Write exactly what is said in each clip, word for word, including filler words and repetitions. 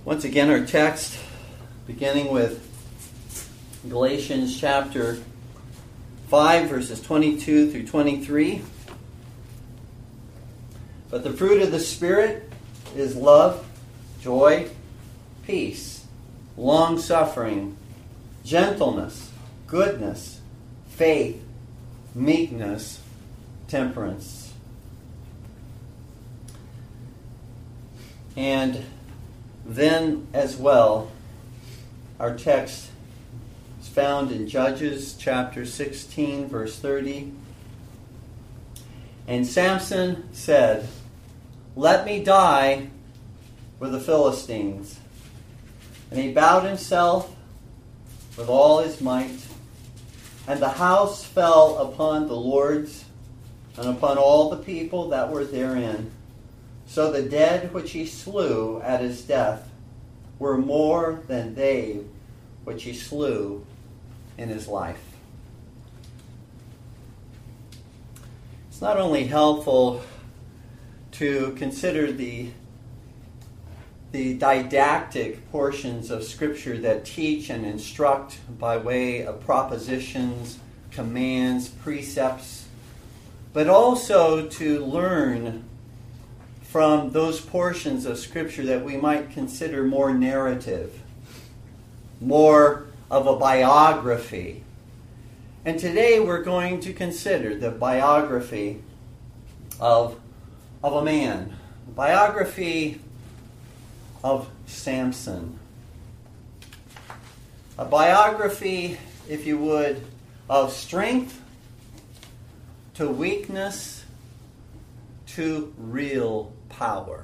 Once again, our text, beginning with Galatians chapter five, verses twenty-two through twenty-three. But the fruit of the Spirit is love, joy, peace, long-suffering, gentleness, goodness, faith, meekness, temperance. And then as well, our text is found in Judges chapter sixteen, verse thirty. And Samson said, "Let me die with the Philistines." And he bowed himself with all his might, and the house fell upon the lords and upon all the people that were therein. So the dead which he slew at his death were more than they which he slew in his life. It's not only helpful to consider the, the didactic portions of Scripture that teach and instruct by way of propositions, commands, precepts, but also to learn from those portions of Scripture that we might consider more narrative, more of a biography. And today we're going to consider the biography of, of a man, the biography of Samson. A biography, if you would, of strength to weakness to real power.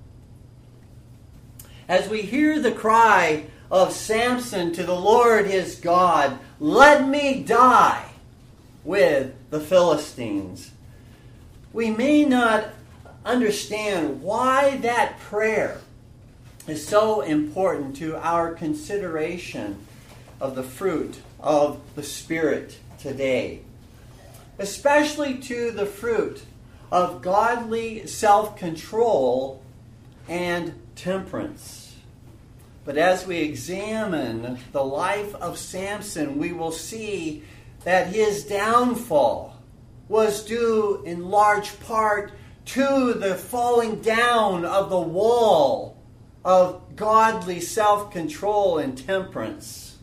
As we hear the cry of Samson to the Lord his God, "Let me die with the Philistines," we may not understand why that prayer is so important to our consideration of the fruit of the Spirit today, especially to the fruit of godly self-control and temperance. But as we examine the life of Samson, we will see that his downfall was due in large part to the falling down of the wall of godly self-control and temperance.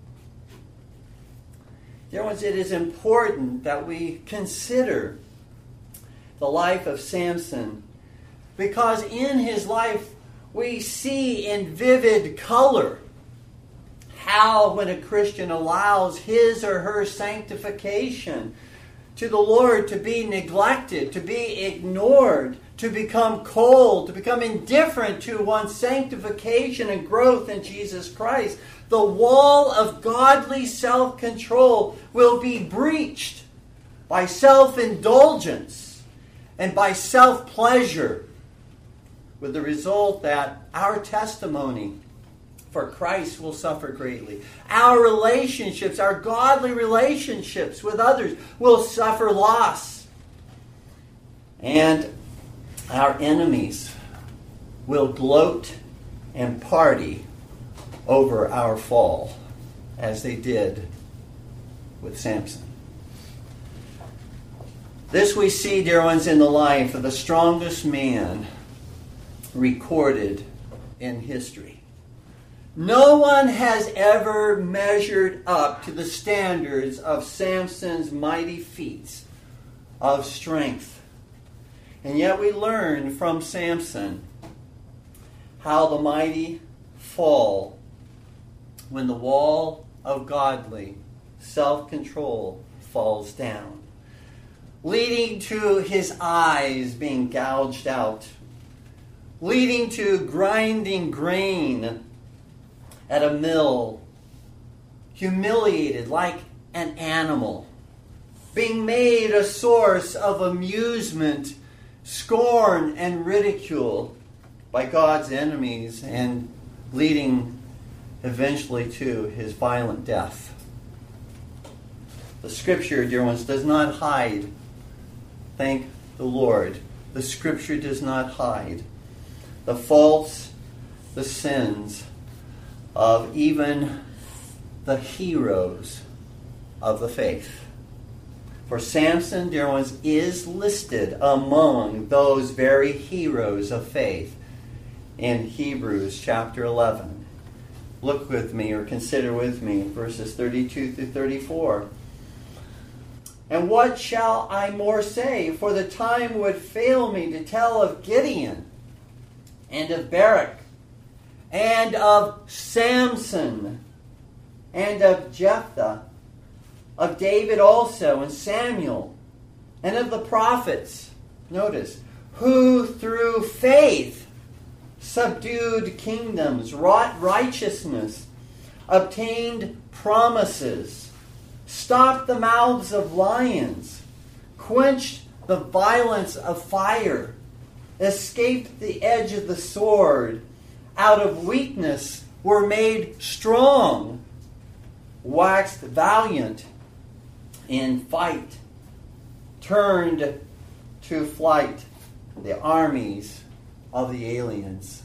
Dear ones, it is important that we consider the life of Samson, because in his life we see in vivid color how, when a Christian allows his or her sanctification to the Lord to be neglected, to be ignored, to become cold, to become indifferent to one's sanctification and growth in Jesus Christ, the wall of godly self-control will be breached by self-indulgence and by self-pleasure, with the result that our testimony for Christ will suffer greatly. Our relationships, our godly relationships with others, will suffer loss. And our enemies will gloat and party over our fall, as they did with Samson. This we see, dear ones, in the life of the strongest man recorded in history. No one has ever measured up to the standards of Samson's mighty feats of strength. And yet we learn from Samson how the mighty fall when the wall of godly self-control falls down, leading to his eyes being gouged out, leading to grinding grain at a mill, humiliated like an animal, being made a source of amusement, scorn, and ridicule by God's enemies, and leading eventually to his violent death. The Scripture, dear ones, does not hide. Thank the Lord. The Scripture does not hide the faults the sins of even the heroes of the faith. For Samson, dear ones, is listed among those very heroes of faith in Hebrews chapter eleven. Look with me, or consider with me, verses thirty-two through thirty-four. And what shall I more say? For the time would fail me to tell of Gideon, and of Barak, and of Samson, and of Jephthah, of David also, and Samuel, and of the prophets, notice, who through faith subdued kingdoms, wrought righteousness, obtained promises, stopped the mouths of lions, quenched the violence of fire, escaped the edge of the sword, out of weakness were made strong, waxed valiant in fight, turned to flight the armies of the aliens.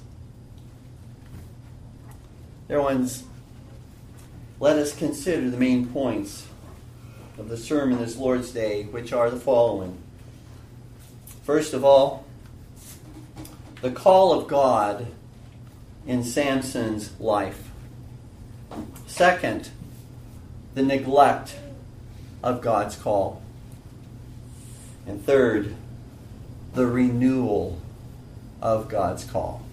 Dear ones, let us consider the main points of the sermon this Lord's Day, which are the following. First of all, the call of God in Samson's life. Second, the neglect of God's call. And third, the renewal of God's call.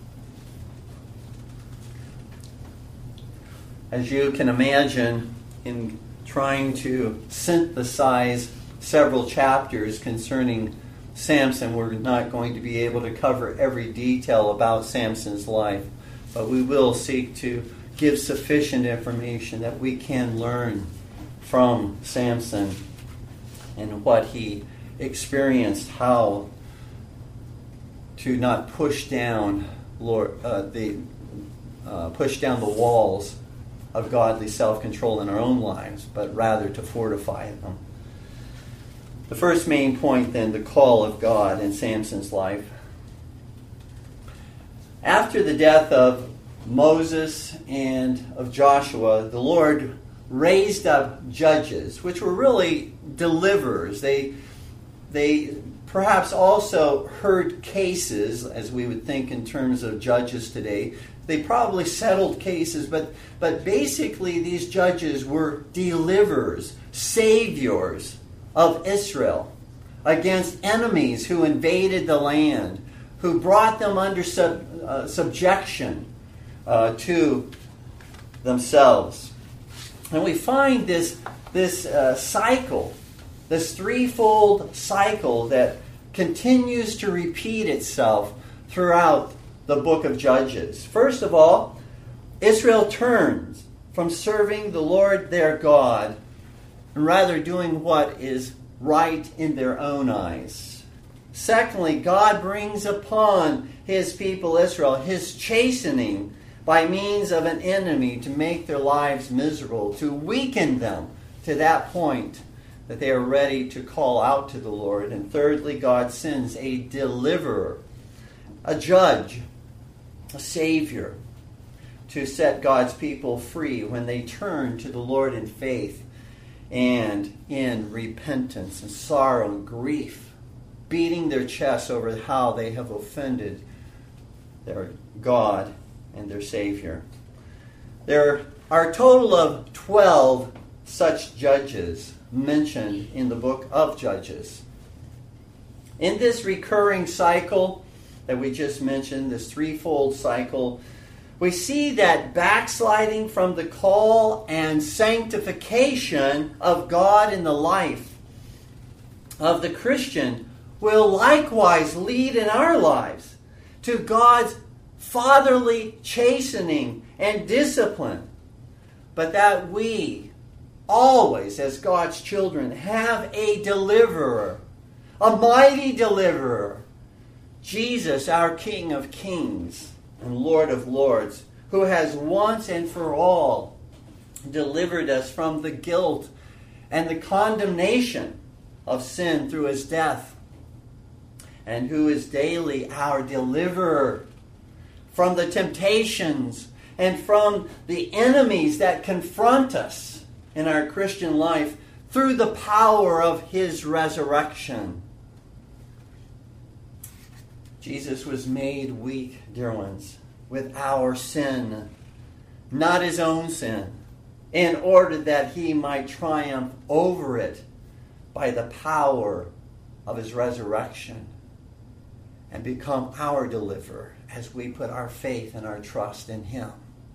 As you can imagine, in trying to synthesize several chapters concerning Samson, we're not going to be able to cover every detail about Samson's life, but we will seek to give sufficient information that we can learn from Samson and what he experienced, how to not push down Lord, uh, the uh, push down the walls of godly self-control in our own lives, but rather to fortify them. The first main point, then, the call of God in Samson's life. After the death of Moses and of Joshua, the Lord raised up judges, which were really deliverers. They, they perhaps also heard cases, as we would think in terms of judges today. They probably settled cases, but, but basically these judges were deliverers, saviors of Israel against enemies who invaded the land, who brought them under sub, uh, subjection uh, to themselves. And we find this, this uh, cycle, this threefold cycle that continues to repeat itself throughout the book of Judges. First of all, Israel turns from serving the Lord their God and rather doing what is right in their own eyes. Secondly, God brings upon his people Israel his chastening by means of an enemy to make their lives miserable, to weaken them to that point that they are ready to call out to the Lord. And thirdly, God sends a deliverer, a judge, a savior, to set God's people free when they turn to the Lord in faith and in repentance and sorrow and grief, beating their chests over how they have offended their God and their Savior. There are a total of twelve such judges mentioned in the book of Judges. In this recurring cycle that we just mentioned, this threefold cycle, we see that backsliding from the call and sanctification of God in the life of the Christian will likewise lead in our lives to God's fatherly chastening and discipline, but that we always, as God's children, have a deliverer, a mighty deliverer, Jesus, our King of Kings and Lord of Lords, who has once and for all delivered us from the guilt and the condemnation of sin through his death, and who is daily our deliverer from the temptations and from the enemies that confront us in our Christian life through the power of his resurrection. Jesus was made weak, dear ones, with our sin, not his own sin, in order that he might triumph over it by the power of his resurrection and become our deliverer as we put our faith and our trust in him.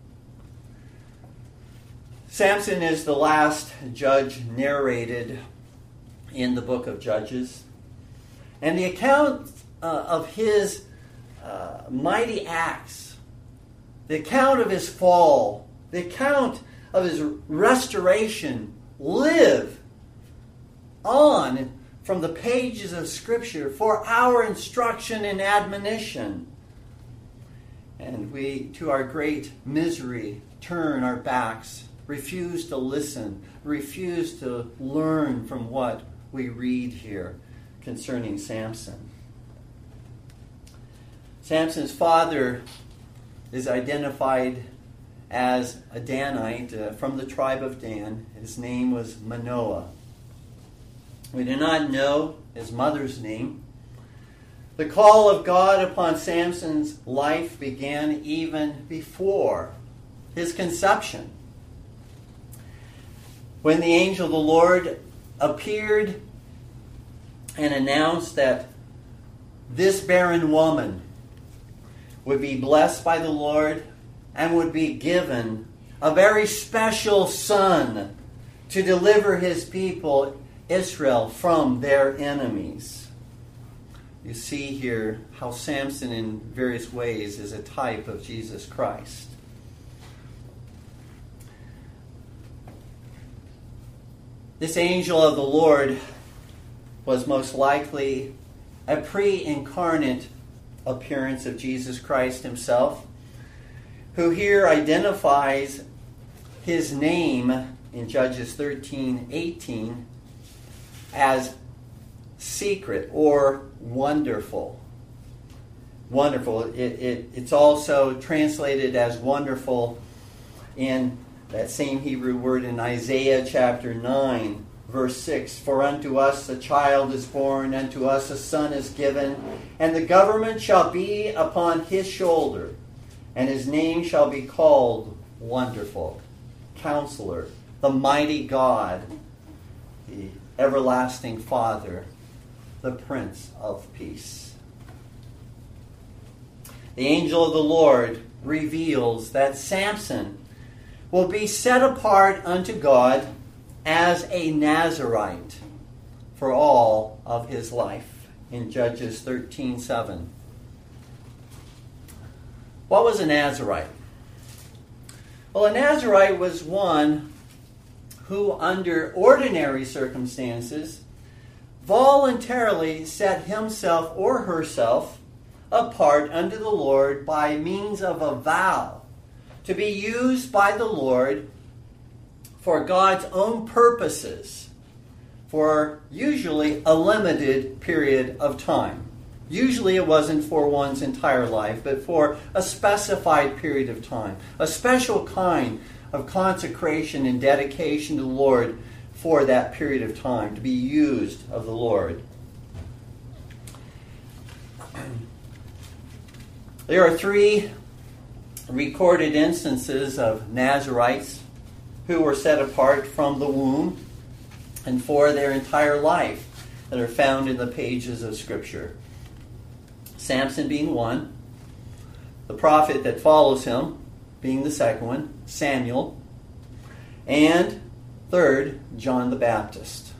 Samson is the last judge narrated in the book of Judges. And the account uh, of his uh, mighty acts, the account of his fall, the account of his restoration live on from the pages of Scripture for our instruction and admonition. And we, to our great misery, turn our backs, refuse to listen, refuse to learn from what we read here concerning Samson. Samson's father is identified as a Danite uh, from the tribe of Dan. His name was Manoah. We do not know his mother's name. The call of God upon Samson's life began even before his conception, when the angel of the Lord appeared and announced that this barren woman would be blessed by the Lord and would be given a very special son to deliver his people, Israel, from their enemies. You see here how Samson in various ways is a type of Jesus Christ. This angel of the Lord was most likely a pre-incarnate appearance of Jesus Christ himself, who here identifies his name in Judges thirteen eighteen as secret or wonderful. Wonderful. It, it, it's also translated as wonderful in that same Hebrew word in Isaiah chapter nine, verse six. For unto us a child is born, unto us a son is given, and the government shall be upon his shoulder, and his name shall be called Wonderful, Counselor, the Mighty God, the Everlasting Father, the Prince of Peace. The angel of the Lord reveals that Samson will be set apart unto God as a Nazirite for all of his life in Judges thirteen seven. What was a Nazirite? Well, a Nazirite was one who, under ordinary circumstances, voluntarily set himself or herself apart unto the Lord by means of a vow to be used by the Lord for God's own purposes for usually a limited period of time. Usually it wasn't for one's entire life, but for a specified period of time. A special kind of consecration and dedication to the Lord for that period of time, to be used of the Lord. There are three recorded instances of Nazirites who were set apart from the womb and for their entire life that are found in the pages of Scripture. Samson being one, the prophet that follows him being the second one, Samuel, and third, John the Baptist.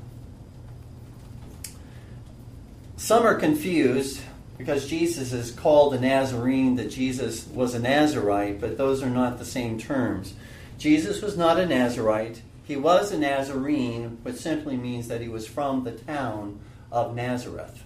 Some are confused because Jesus is called a Nazarene, that Jesus was a Nazirite, but those are not the same terms. Jesus was not a Nazirite. He was a Nazarene, which simply means that he was from the town of Nazareth.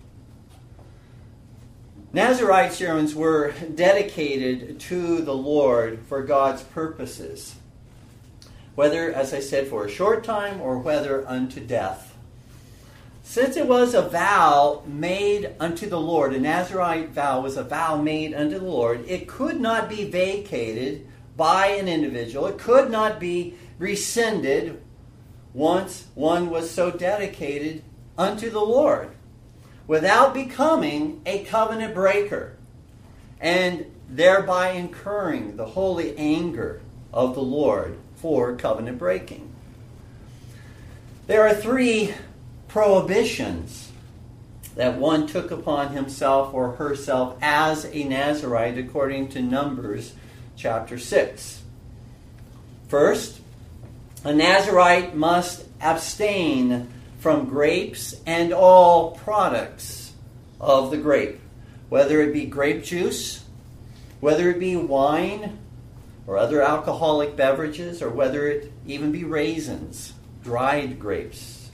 Nazirites, Germans, were dedicated to the Lord for God's purposes, whether, as I said, for a short time or whether unto death. Since it was a vow made unto the Lord, a Nazirite vow was a vow made unto the Lord, it could not be vacated by an individual. It could not be rescinded once one was so dedicated unto the Lord without becoming a covenant breaker and thereby incurring the holy anger of the Lord for covenant breaking. There are three prohibitions that one took upon himself or herself as a Nazirite according to Numbers chapter six. First, a Nazirite must abstain from grapes and all products of the grape, whether it be grape juice, whether it be wine or other alcoholic beverages, or whether it even be raisins, dried grapes.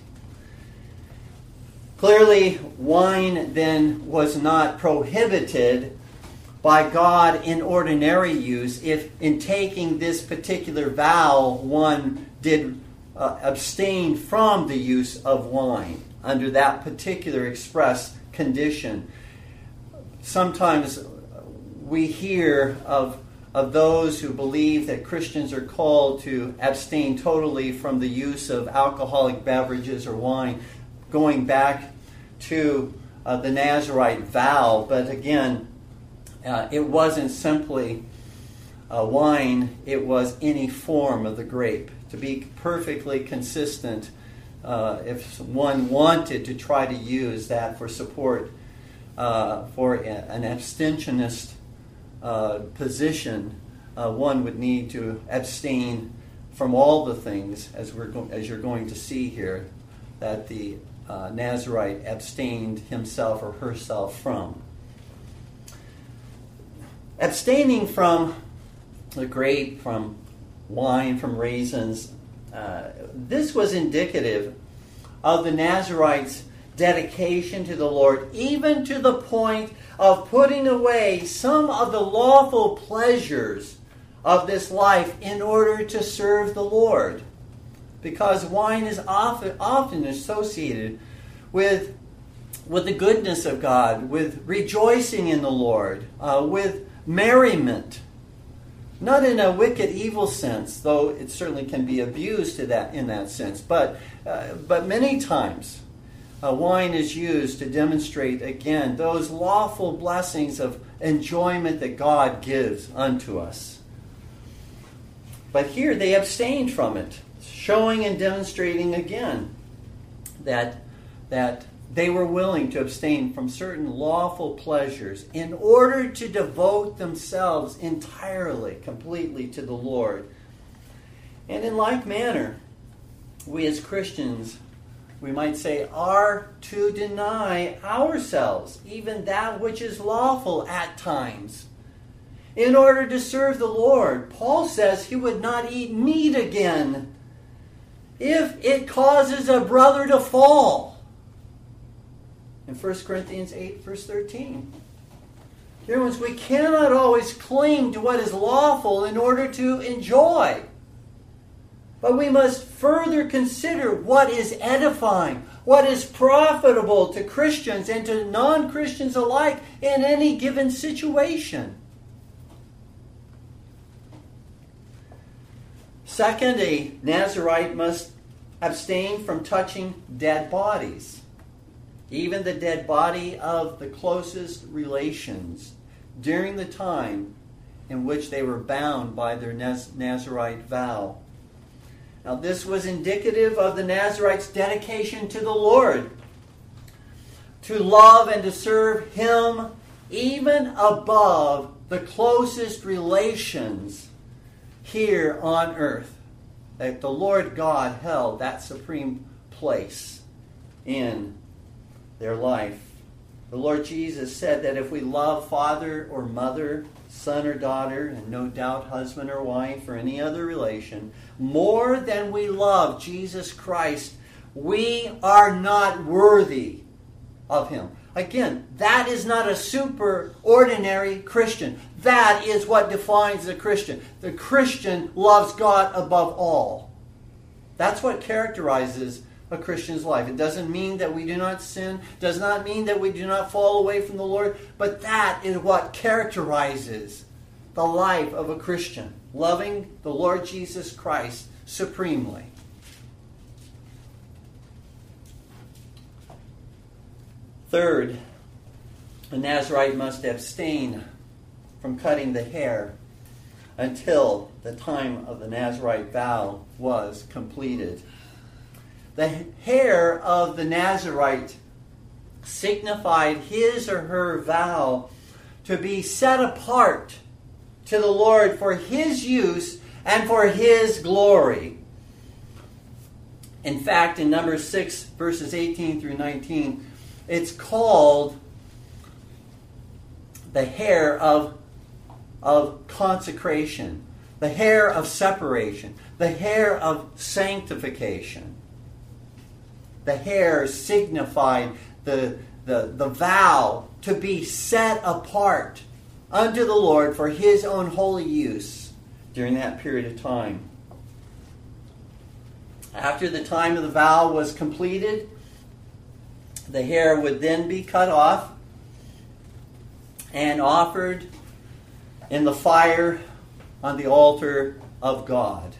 Clearly, wine then was not prohibited by God in ordinary use if in taking this particular vow one did uh, abstain from the use of wine under that particular express condition. Sometimes we hear of, of those who believe that Christians are called to abstain totally from the use of alcoholic beverages or wine, going back to uh, the Nazirite vow. But again, uh, it wasn't simply uh, wine, it was any form of the grape. To be perfectly consistent, uh, if one wanted to try to use that for support uh, for a, an abstentionist uh, position, uh, one would need to abstain from all the things, as we're go- as you're going to see here, that the uh, Nazirite abstained himself or herself from. Abstaining from the grape, from wine, from raisins, uh, this was indicative of the Nazirite's dedication to the Lord, even to the point of putting away some of the lawful pleasures of this life in order to serve the Lord. Because wine is often, often associated with, with the goodness of God, with rejoicing in the Lord, uh, with merriment. Not in a wicked, evil sense, though it certainly can be abused to that in that sense. But uh, but many times, uh, wine is used to demonstrate again those lawful blessings of enjoyment that God gives unto us. But here they abstained from it, showing and demonstrating again that that they were willing to abstain from certain lawful pleasures in order to devote themselves entirely, completely to the Lord. And in like manner, we as Christians, we might say, are to deny ourselves, even that which is lawful at times, in order to serve the Lord. Paul says he would not eat meat again if it causes a brother to fall. In First Corinthians eight, verse thirteen. Dear ones, we cannot always cling to what is lawful in order to enjoy. But we must further consider what is edifying, what is profitable to Christians and to non-Christians alike in any given situation. Second, a Nazirite must abstain from touching dead bodies, even the dead body of the closest relations, during the time in which they were bound by their Naz- Nazirite vow. Now, this was indicative of the Nazirite's dedication to the Lord, to love and to serve Him even above the closest relations here on earth. That the Lord God held that supreme place in their life. The Lord Jesus said that if we love father or mother, son or daughter, and no doubt husband or wife or any other relation, more than we love Jesus Christ, we are not worthy of Him. Again, that is not a super ordinary Christian. That is what defines the Christian. The Christian loves God above all. That's what characterizes a Christian's life. It doesn't mean that we do not sin, does not mean that we do not fall away from the Lord, but that is what characterizes the life of a Christian, loving the Lord Jesus Christ supremely. Third, a Nazirite must abstain from cutting the hair until the time of the Nazirite vow was completed. The hair of the Nazirite signified his or her vow to be set apart to the Lord for His use and for His glory. In fact, in Numbers six, verses eighteen through nineteen, it's called the hair of, of consecration, the hair of separation, the hair of sanctification. The hair signified the, the, the vow to be set apart unto the Lord for His own holy use during that period of time. After the time of the vow was completed, the hair would then be cut off and offered in the fire on the altar of God.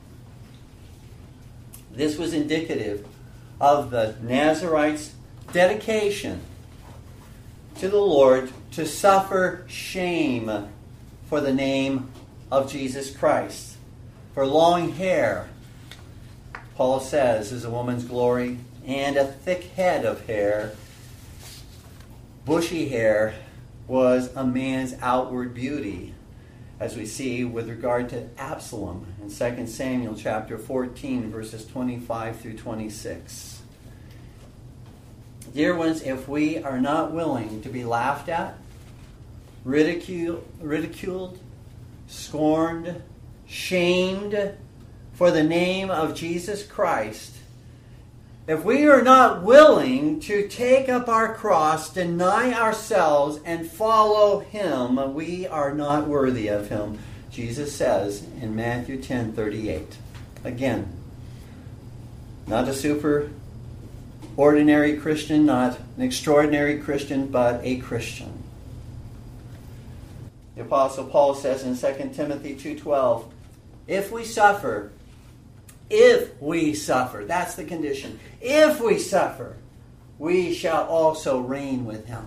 This was indicative of the Nazirite's dedication to the Lord to suffer shame for the name of Jesus Christ. For long hair, Paul says, is a woman's glory, and a thick head of hair, bushy hair, was a man's outward beauty, as we see with regard to Absalom in Second Samuel chapter fourteen, verses twenty-five through twenty-six. Dear ones, if we are not willing to be laughed at, ridiculed, ridiculed, scorned, shamed for the name of Jesus Christ, if we are not willing to take up our cross, deny ourselves, and follow Him, we are not worthy of Him, Jesus says in Matthew ten thirty-eight. Again, not a super ordinary Christian, not an extraordinary Christian, but a Christian. The Apostle Paul says in Second Timothy two twelve, if we suffer, if we suffer, that's the condition. If we suffer, we shall also reign with Him.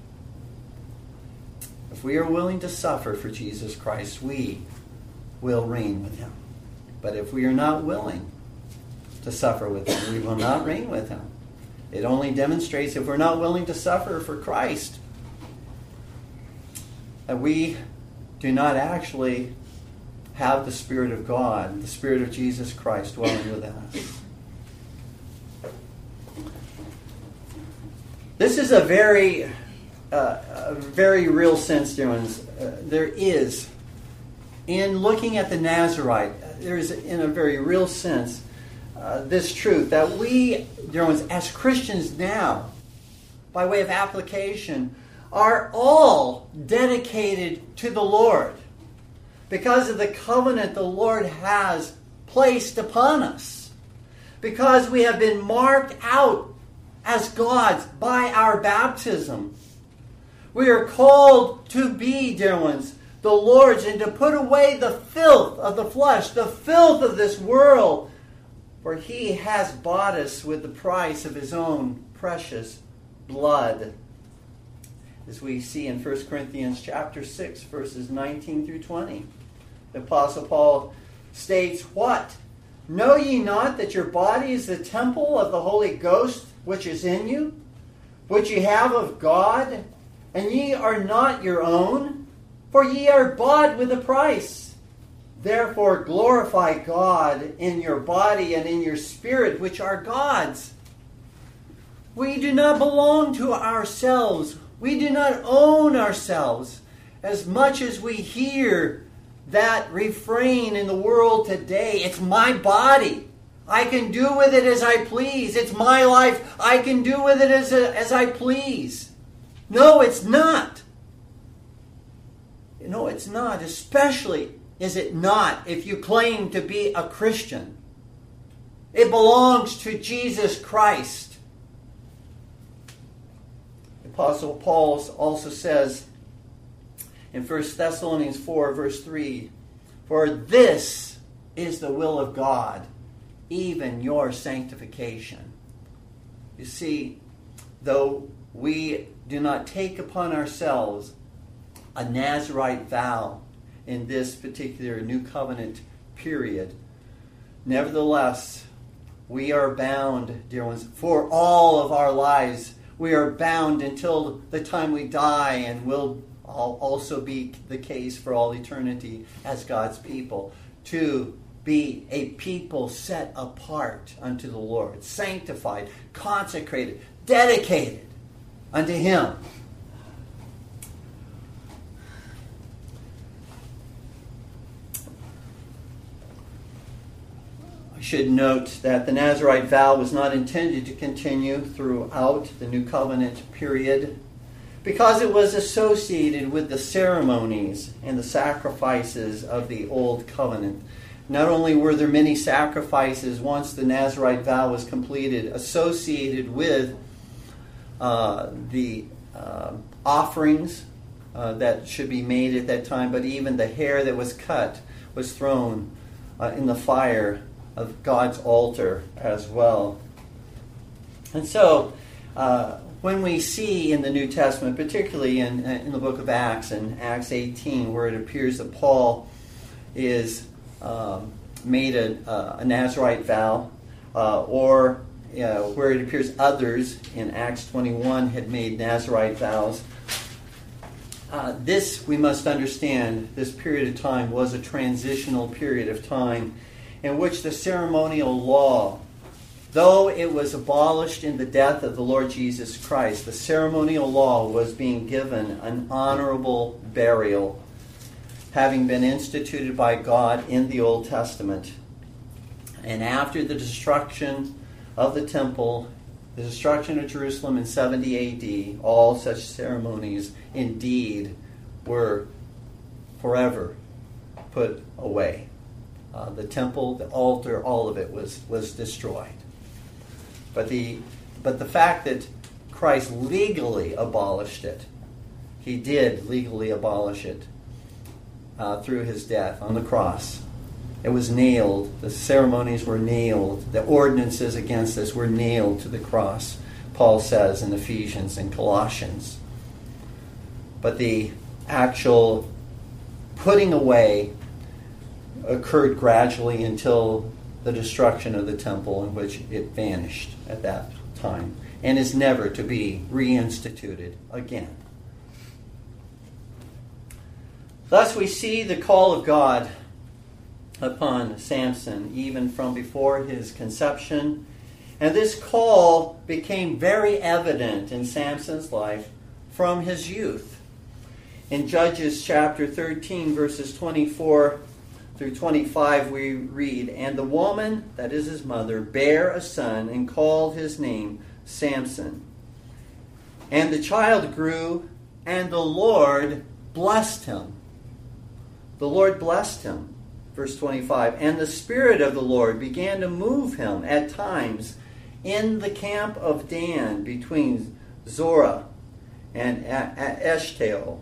If we are willing to suffer for Jesus Christ, we will reign with Him. But if we are not willing to suffer with Him, we will not reign with Him. It only demonstrates, if we're not willing to suffer for Christ, that we do not actually have the Spirit of God, the Spirit of Jesus Christ dwelling within us. This is a very, uh, a very real sense, dear ones. Uh, there is, in looking at the Nazirite, there is, in a very real sense, uh, this truth that we, dear ones, as Christians now, by way of application, are all dedicated to the Lord because of the covenant the Lord has placed upon us. Because we have been marked out as God's by our baptism. We are called to be, dear ones, the Lord's, and to put away the filth of the flesh, the filth of this world, for He has bought us with the price of His own precious blood. As we see in First Corinthians chapter six, verses nineteen through twenty. The Apostle Paul states, what? Know ye not that your body is the temple of the Holy Ghost which is in you, which ye have of God, and ye are not your own? For ye are bought with a price. Therefore glorify God in your body and in your spirit, which are God's. We do not belong to ourselves. We do not own ourselves. As much as we hear that refrain in the world today, it's my body. I can do with it as I please. It's my life. I can do with it as, as I please. No, it's not. No, it's not. Especially is it not if you claim to be a Christian. It belongs to Jesus Christ. The Apostle Paul also says in First Thessalonians four, verse three, "For this is the will of God, even your sanctification." You see, though we do not take upon ourselves a Nazirite vow in this particular New Covenant period, nevertheless, we are bound, dear ones, for all of our lives. We are bound until the time we die, and will also be the case for all eternity as God's people, to be a people set apart unto the Lord, sanctified, consecrated, dedicated unto Him. I should note that the Nazirite vow was not intended to continue throughout the New Covenant period, because it was associated with the ceremonies and the sacrifices of the Old Covenant. Not only were there many sacrifices once the Nazirite vow was completed associated with uh, the uh, offerings uh, that should be made at that time, but even the hair that was cut was thrown uh, in the fire of God's altar as well. And so, uh, when we see in the New Testament, particularly in, in the book of Acts, in Acts eighteen, where it appears that Paul is um, made a, uh, a Nazirite vow, uh, or uh, where it appears others in Acts twenty-one had made Nazirite vows, uh, this, we must understand, this period of time was a transitional period of time in which the ceremonial law, though it was abolished in the death of the Lord Jesus Christ, the ceremonial law was being given an honorable burial, having been instituted by God in the Old Testament. And after the destruction of the temple, the destruction of Jerusalem in seventy A D, all such ceremonies indeed were forever put away. Uh, the temple, the altar, all of it was, was destroyed. But the but the fact that Christ legally abolished it, He did legally abolish it uh, through His death on the cross. It was nailed. The ceremonies were nailed. The ordinances against this were nailed to the cross, Paul says in Ephesians and Colossians. But the actual putting away occurred gradually until the destruction of the temple, in which it vanished at that time and is never to be reinstituted again. Thus we see the call of God upon Samson even from before his conception, and this call became very evident in Samson's life from his youth. In Judges chapter thirteen, verses twenty-four through twenty-five, we read, "And the woman," that is his mother, "bare a son and called his name Samson. And the child grew, and the Lord blessed him." The Lord blessed him. Verse twenty-five, "And the Spirit of the Lord began to move him at times in the camp of Dan between Zorah and Eshtaol."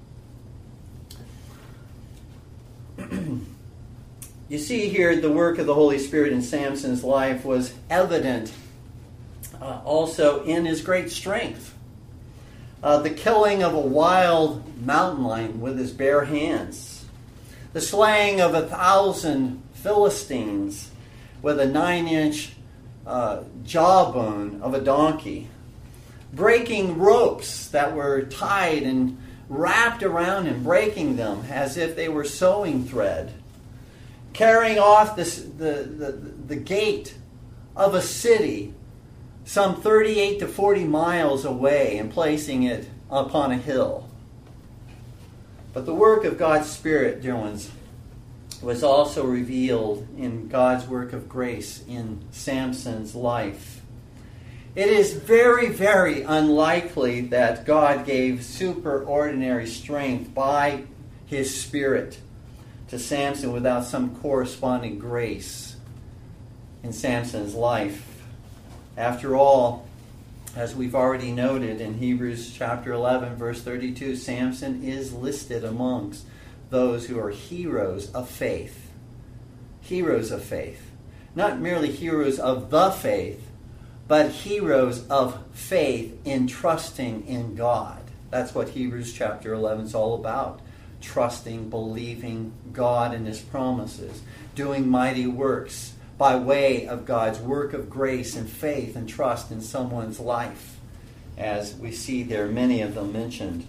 You see here the work of the Holy Spirit in Samson's life was evident uh, also in his great strength. Uh, the killing of a wild mountain lion with his bare hands. The slaying of a thousand Philistines with a nine-inch uh, jawbone of a donkey. Breaking ropes that were tied and wrapped around him, breaking them as if they were sewing thread. Carrying off this, the, the, the gate of a city some thirty-eight to forty miles away and placing it upon a hill. But the work of God's Spirit, dear ones, was also revealed in God's work of grace in Samson's life. It is very, very unlikely that God gave superordinary strength by His Spirit to Samson without some corresponding grace in Samson's life. After all, as we've already noted in Hebrews chapter eleven, verse thirty-two, Samson is listed amongst those who are heroes of faith. Heroes of faith. Not merely heroes of the faith, but heroes of faith in trusting in God. That's what Hebrews chapter eleven is all about. Trusting, believing God and His promises. Doing mighty works by way of God's work of grace and faith and trust in someone's life. As we see there, many of them mentioned.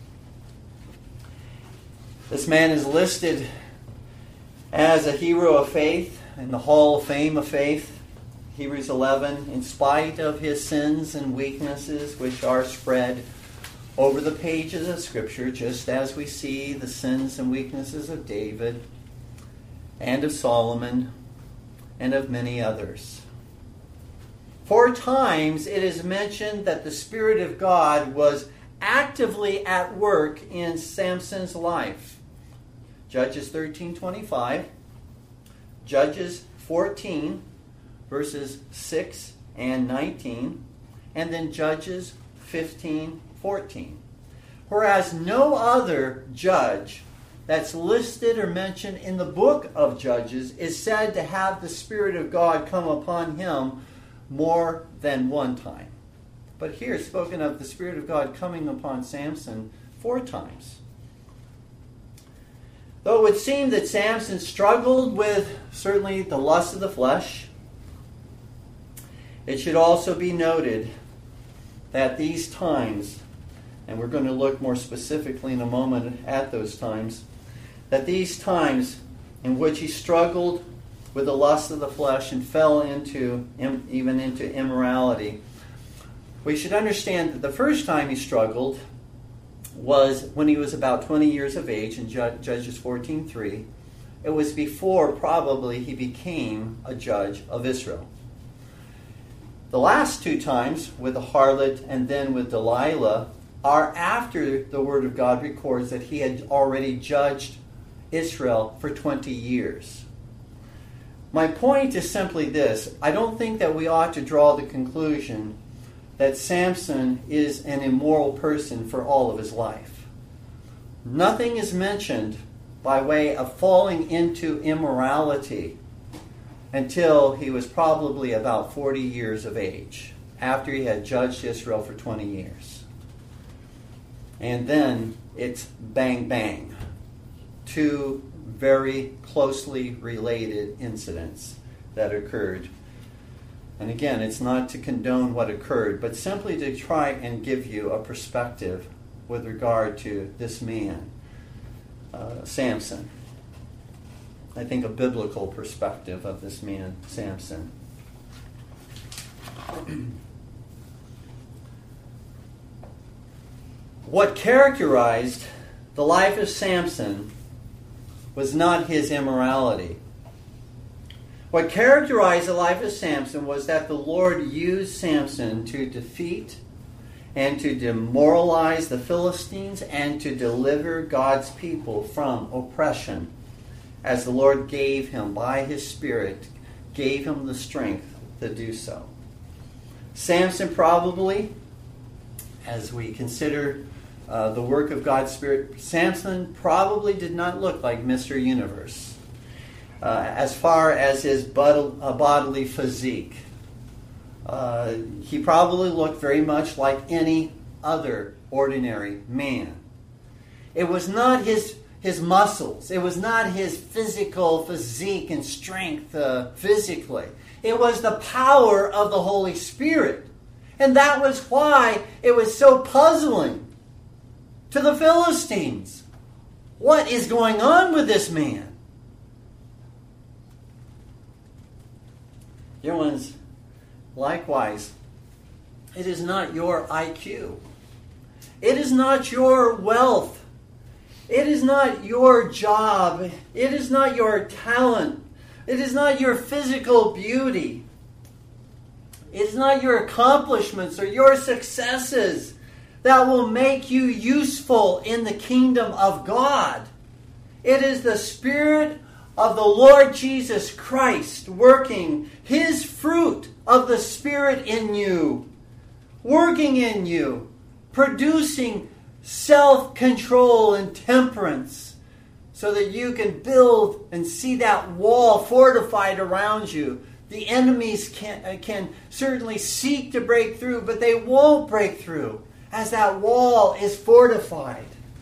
This man is listed as a hero of faith in the Hall of Fame of Faith, Hebrews eleven, in spite of his sins and weaknesses, which are spread over the pages of Scripture, just as we see the sins and weaknesses of David and of Solomon and of many others. Four times it is mentioned that the Spirit of God was actively at work in Samson's life. Judges thirteen twenty-five, Judges fourteen, verses six and nineteen, and then Judges fifteen fourteen. Whereas no other judge that's listed or mentioned in the book of Judges is said to have the Spirit of God come upon him more than one time. But here it's spoken of the Spirit of God coming upon Samson four times. Though it would seem that Samson struggled with certainly the lust of the flesh, it should also be noted that these times, and we're going to look more specifically in a moment at those times, that these times in which he struggled with the lust of the flesh and fell into even into immorality, we should understand that the first time he struggled was when he was about twenty years of age in Judges fourteen three. It was before probably he became a judge of Israel. The last two times with the harlot and then with Delilah are after the Word of God records that he had already judged Israel for twenty years. My point is simply this. I don't think that we ought to draw the conclusion that Samson is an immoral person for all of his life. Nothing is mentioned by way of falling into immorality until he was probably about forty years of age, after he had judged Israel for twenty years. And then it's bang bang. Two very closely related incidents that occurred. And again, it's not to condone what occurred, but simply to try and give you a perspective with regard to this man, uh, Samson. I think a biblical perspective of this man, Samson. What characterized the life of Samson was not his immorality. What characterized the life of Samson was that the Lord used Samson to defeat and to demoralize the Philistines and to deliver God's people from oppression, as the Lord gave him by His Spirit, gave him the strength to do so. Samson probably, as we consider uh, the work of God's Spirit, Samson probably did not look like Mister Universe uh, as far as his bod- uh, bodily physique. Uh, he probably looked very much like any other ordinary man. It was not his his muscles. It was not his physical physique and strength uh, physically. It was the power of the Holy Spirit. And that was why it was so puzzling to the Philistines. What is going on with this man? Dear ones, likewise, it is not your I Q. It is not your wealth. It is not your job. It is not your talent. It is not your physical beauty. It is not your accomplishments or your successes that will make you useful in the kingdom of God. It is the Spirit of the Lord Jesus Christ working His fruit of the Spirit in you, working in you, producing self-control and temperance so that you can build and see that wall fortified around you. The enemies can, can certainly seek to break through, but they won't break through as that wall is fortified.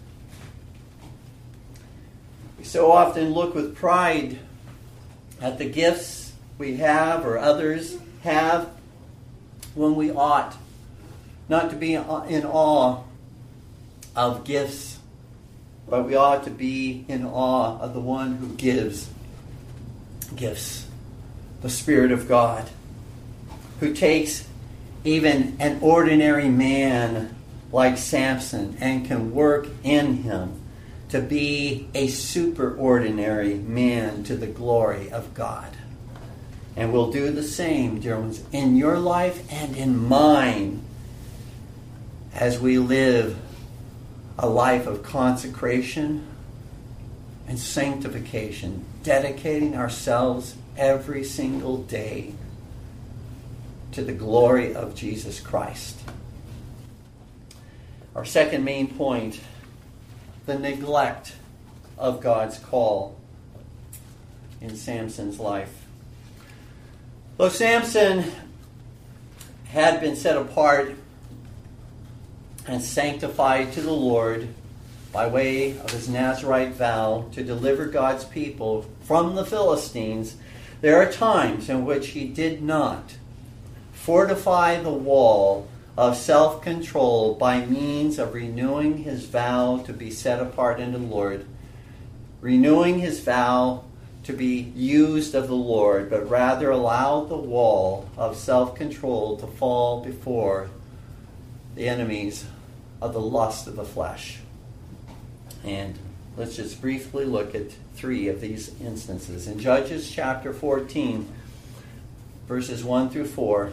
We so often look with pride at the gifts we have or others have when we ought not to be in awe of gifts, but we ought to be in awe of the one who gives gifts, the Spirit of God, who takes even an ordinary man like Samson and can work in him to be a superordinary man to the glory of God. And we'll do the same, dear ones, in your life and in mine as we live a life of consecration and sanctification, dedicating ourselves every single day to the glory of Jesus Christ. Our second main point, the neglect of God's call in Samson's life. Though Samson had been set apart and sanctified to the Lord by way of his Nazirite vow to deliver God's people from the Philistines, there are times in which he did not fortify the wall of self-control by means of renewing his vow to be set apart unto the Lord, renewing his vow to be used of the Lord, but rather allowed the wall of self-control to fall before the enemies of the lust of the flesh. And let's just briefly look at three of these instances. In Judges chapter fourteen, verses one through four,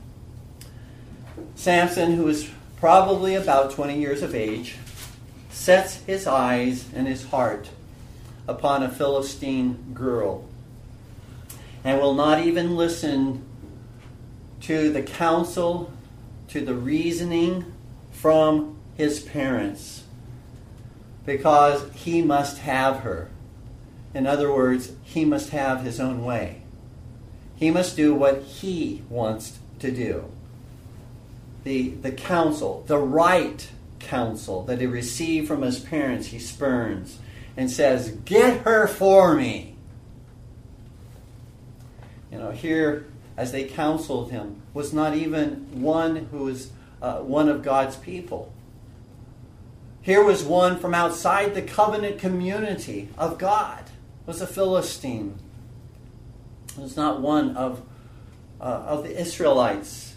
Samson, who is probably about twenty years of age, sets his eyes and his heart upon a Philistine girl and will not even listen to the counsel, to the reasoning from his parents, because he must have her. In other words, he must have his own way. He must do what he wants to do. The, the counsel, the right counsel that he received from his parents, he spurns and says, "Get her for me." You know, here, as they counseled him, was not even one who was uh, one of God's people. Here was one from outside the covenant community of God. It was a Philistine. It was not one of, uh, of the Israelites.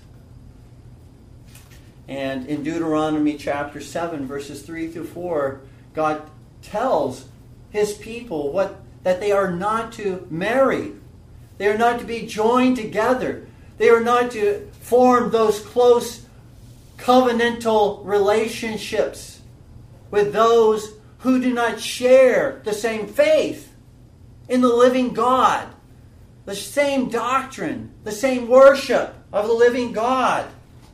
And in Deuteronomy chapter seven, verses three through four, God tells his people what that they are not to marry. They are not to be joined together. They are not to form those close covenantal relationships with those who do not share the same faith in the living God, the same doctrine, the same worship of the living God.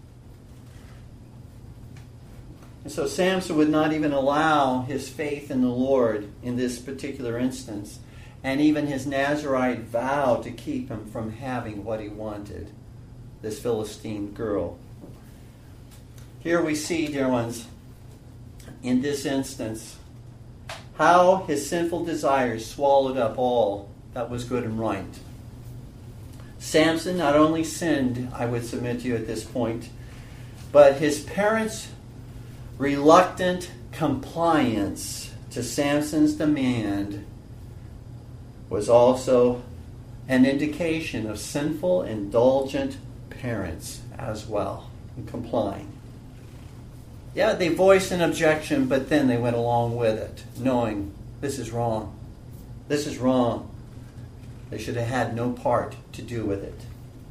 And so Samson would not even allow his faith in the Lord in this particular instance, and even his Nazirite vow to keep him from having what he wanted, this Philistine girl. Here we see, dear ones, in this instance, how his sinful desires swallowed up all that was good and right. Samson not only sinned, I would submit to you at this point, but his parents' reluctant compliance to Samson's demand was also an indication of sinful, indulgent parents as well in complying. Yeah, they voiced an objection, but then they went along with it, knowing this is wrong. This is wrong. They should have had no part to do with it.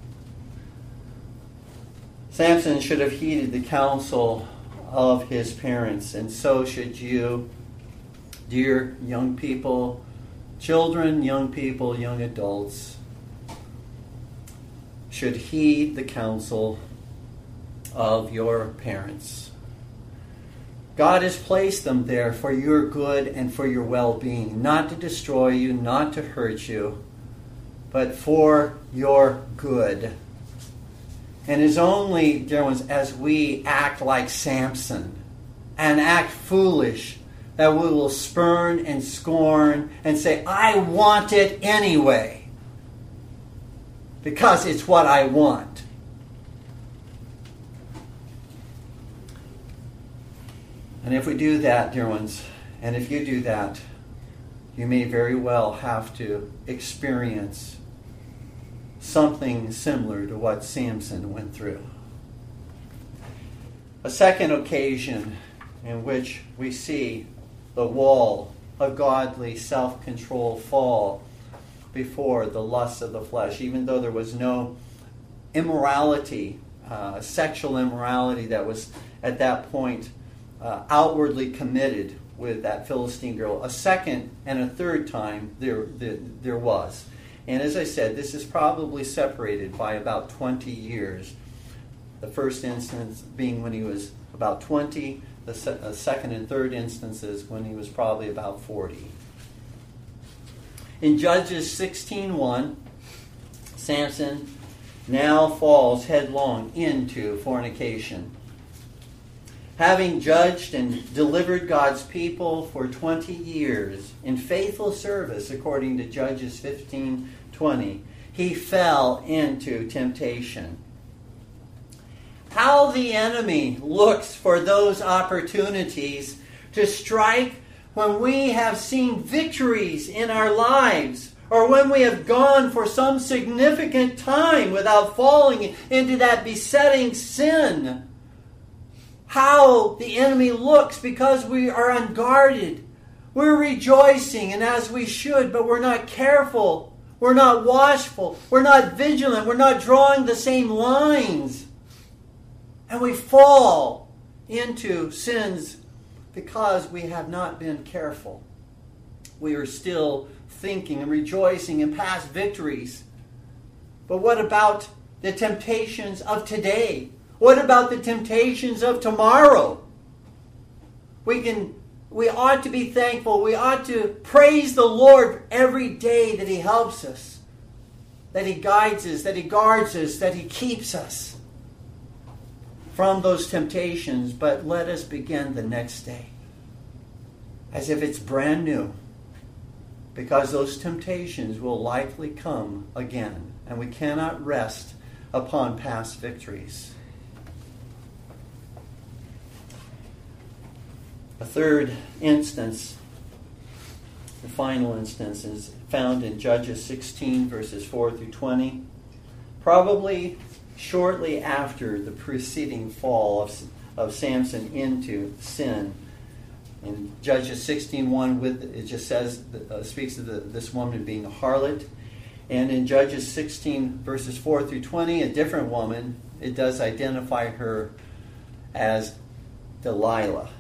Samson should have heeded the counsel of his parents, and so should you, dear young people, children, young people, young adults should heed the counsel of your parents. God has placed them there for your good and for your well-being, not to destroy you, not to hurt you, but for your good. And it's only, dear ones, as we act like Samson and act foolish that we will spurn and scorn and say, I want it anyway, because it's what I want. And if we do that, dear ones, and if you do that, you may very well have to experience something similar to what Samson went through. A second occasion in which we see the wall of godly self-control fall before the lusts of the flesh, even though there was no immorality, uh, sexual immorality that was at that point uh, outwardly committed with that Philistine girl. A second and a third time there, there, there was. And as I said, this is probably separated by about twenty years. The first instance being when he was about twenty, the se- uh, second and third instances when he was probably about forty. In Judges sixteen one, Samson now falls headlong into fornication. Having judged and delivered God's people for twenty years in faithful service, according to Judges fifteen twenty, he fell into temptation. How the enemy looks for those opportunities to strike when we have seen victories in our lives, or when we have gone for some significant time without falling into that besetting sin. How the enemy looks because we are unguarded. We're rejoicing, and as we should, but we're not careful. We're not watchful. We're not vigilant. We're not drawing the same lines. And we fall into sins because we have not been careful. We are still thinking and rejoicing in past victories. But what about the temptations of today? What about the temptations of tomorrow? We can, we ought to be thankful. We ought to praise the Lord every day that He helps us, that He guides us, that He guards us, that He keeps us from those temptations. But let us begin the next day as if it's brand new, because those temptations will likely come again, and we cannot rest upon past victories. A third instance, the final instance, is found in Judges sixteen, verses four through twenty. Probably shortly after the preceding fall of, of Samson into sin. In Judges sixteen one, with, it just says, uh, speaks of the, this woman being a harlot. And in Judges sixteen, verses four through twenty, a different woman, it does identify her as Delilah.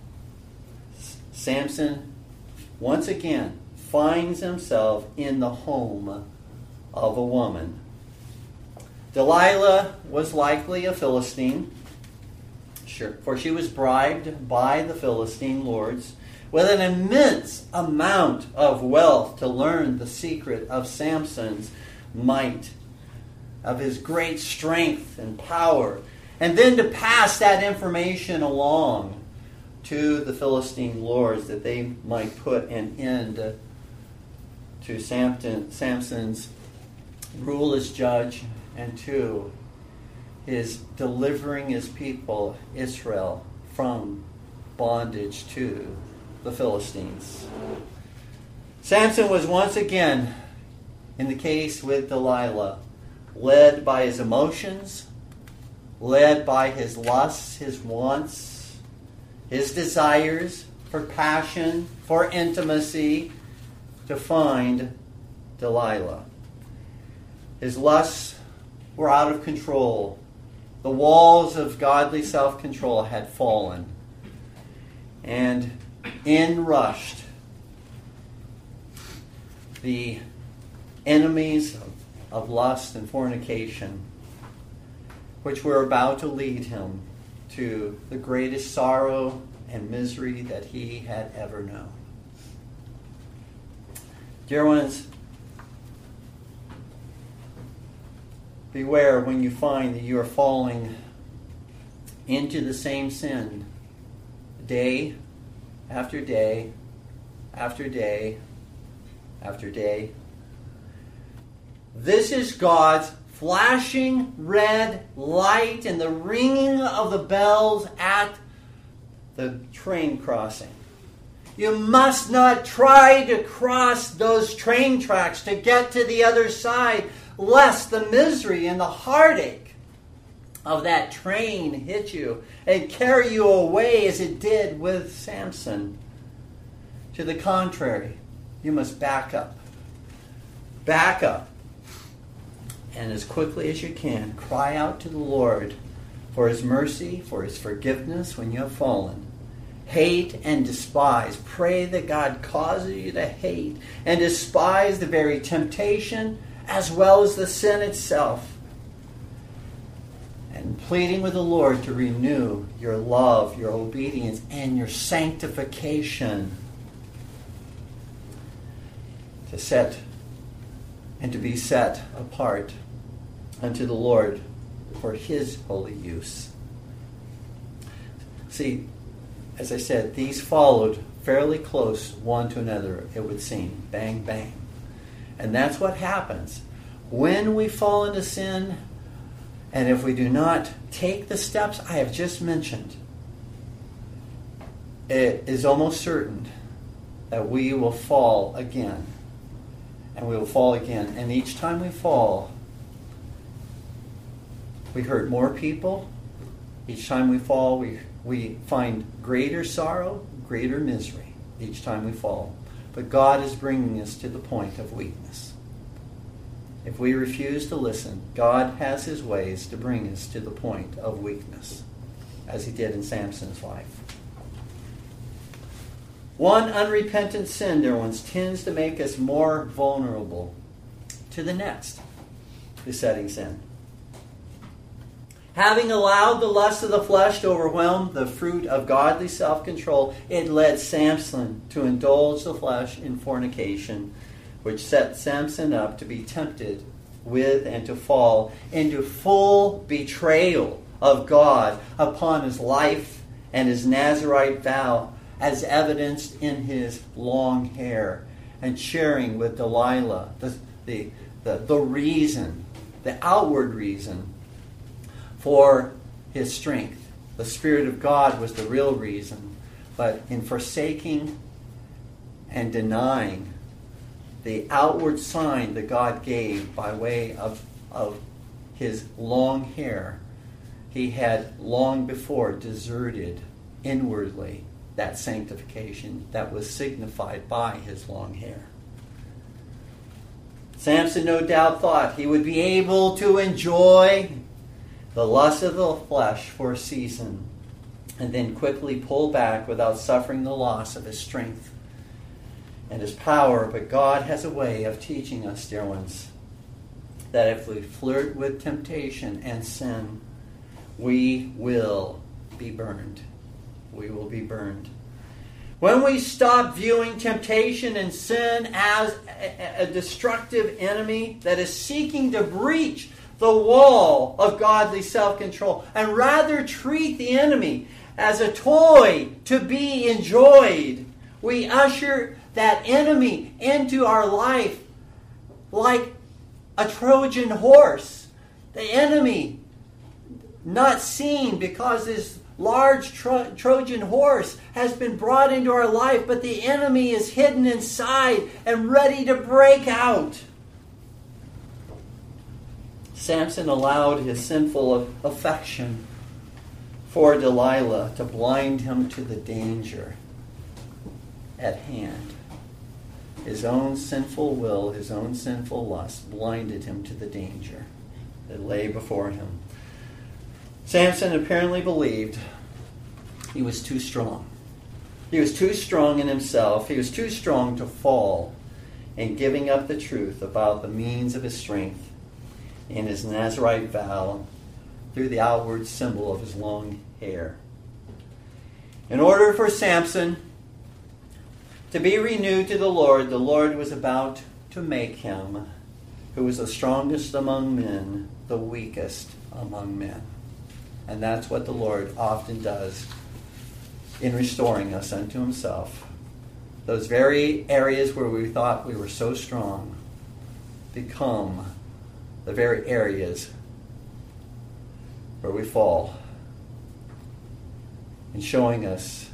Samson, once again, finds himself in the home of a woman. Delilah was likely a Philistine, sure, for she was bribed by the Philistine lords with an immense amount of wealth to learn the secret of Samson's might, of his great strength and power, and then to pass that information along to the Philistine lords that they might put an end to Samson, Samson's rule as judge, and to his delivering his people, Israel, from bondage to the Philistines. Samson was once again, in the case with Delilah, led by his emotions, led by his lusts, his wants, his desires for passion, for intimacy, to find Delilah. His lusts were out of control. The walls of godly self-control had fallen. And in rushed the enemies of, of lust and fornication, which were about to lead him to the greatest sorrow and misery that he had ever known. Dear ones, beware when you find that you are falling into the same sin day after day after day after day. This is God's flashing red light and the ringing of the bells at the train crossing. You must not try to cross those train tracks to get to the other side, lest the misery and the heartache of that train hit you and carry you away as it did with Samson. To the contrary, you must back up. Back up. And as quickly as you can, cry out to the Lord for His mercy, for His forgiveness when you have fallen. Hate and despise. Pray that God causes you to hate and despise the very temptation as well as the sin itself. And pleading with the Lord to renew your love, your obedience, and your sanctification. To set and to be set apart unto the Lord for His holy use. See, as I said, these followed fairly close one to another, it would seem. Bang, bang. And that's what happens. When we fall into sin, and if we do not take the steps I have just mentioned, it is almost certain that we will fall again. And we will fall again. And each time we fall, we hurt more people. Each time we fall, we, we find greater sorrow, greater misery. Each time we fall. But God is bringing us to the point of weakness. If we refuse to listen, God has His ways to bring us to the point of weakness, as He did in Samson's life. One unrepentant sin, dear ones, tends to make us more vulnerable to the next besetting sin. Having allowed the lust of the flesh to overwhelm the fruit of godly self-control, it led Samson to indulge the flesh in fornication, which set Samson up to be tempted with and to fall into full betrayal of God upon his life and his Nazirite vow, as evidenced in his long hair, and sharing with Delilah the, the, the, the reason, the outward reason for his strength. The Spirit of God was the real reason, but in forsaking and denying the outward sign that God gave by way of, of his long hair, he had long before deserted inwardly that sanctification that was signified by his long hair. Samson no doubt thought he would be able to enjoy the lust of the flesh for a season and then quickly pull back without suffering the loss of his strength and his power. But God has a way of teaching us, dear ones, that if we flirt with temptation and sin, we will be burned. We will be burned. When we stop viewing temptation and sin as a, a destructive enemy that is seeking to breach the wall of godly self-control, and rather treat the enemy as a toy to be enjoyed, we usher that enemy into our life like a Trojan horse. The enemy, not seen because this large tro- Trojan horse has been brought into our life, but the enemy is hidden inside and ready to break out. Samson allowed his sinful affection for Delilah to blind him to the danger at hand. His own sinful will, his own sinful lust blinded him to the danger that lay before him. Samson apparently believed he was too strong. He was too strong in himself. He was too strong to fall and giving up the truth about the means of his strength in his Nazirite vow through the outward symbol of his long hair. In order for Samson to be renewed to the Lord, the Lord was about to make him, who was the strongest among men, the weakest among men. And that's what the Lord often does in restoring us unto himself. Those very areas where we thought we were so strong become the very areas where we fall, and showing us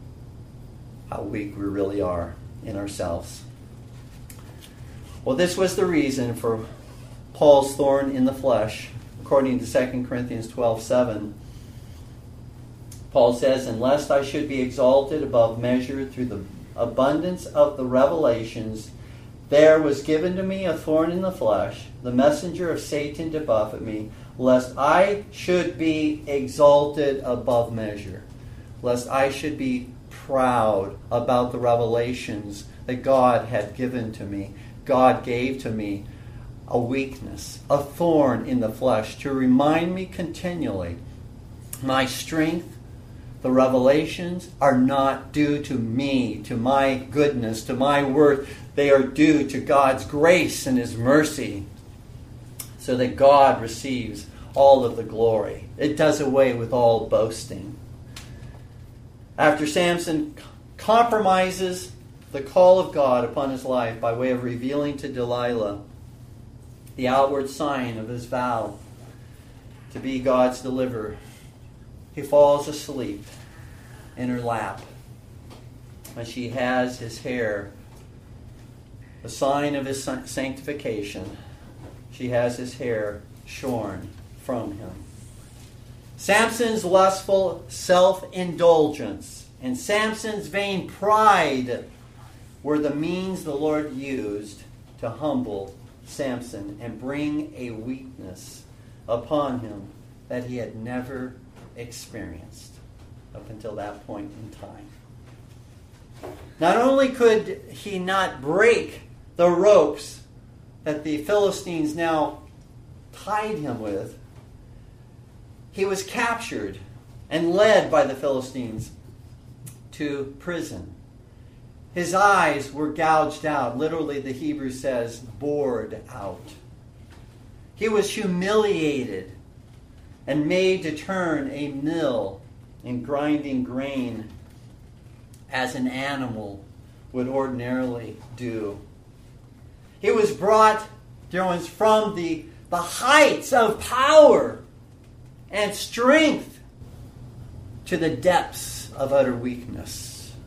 how weak we really are in ourselves. Well, this was the reason for Paul's thorn in the flesh. According to Second Corinthians twelve seven, Paul says, "And lest I should be exalted above measure through the abundance of the revelations, there was given to me a thorn in the flesh, the messenger of Satan to buffet me, lest I should be exalted above measure," lest I should be proud about the revelations that God had given to me. God gave to me a weakness, a thorn in the flesh, to remind me continually my strength, the revelations are not due to me, to my goodness, to my worth. They are due to God's grace and his mercy, so that God receives all of the glory. It does away with all boasting. After Samson compromises the call of God upon his life by way of revealing to Delilah the outward sign of his vow to be God's deliverer, he falls asleep in her lap as she has his hair, the sign of his sanctification. She has his hair shorn from him. Samson's lustful self-indulgence and Samson's vain pride were the means the Lord used to humble Samson and bring a weakness upon him that he had never experienced up until that point in time. Not only could he not break the ropes that the Philistines now tied him with, he was captured and led by the Philistines to prison. His eyes were gouged out. Literally, the Hebrew says, bored out. He was humiliated and made to turn a mill in grinding grain as an animal would ordinarily do. He was brought, dear ones, from the, the heights of power and strength to the depths of utter weakness.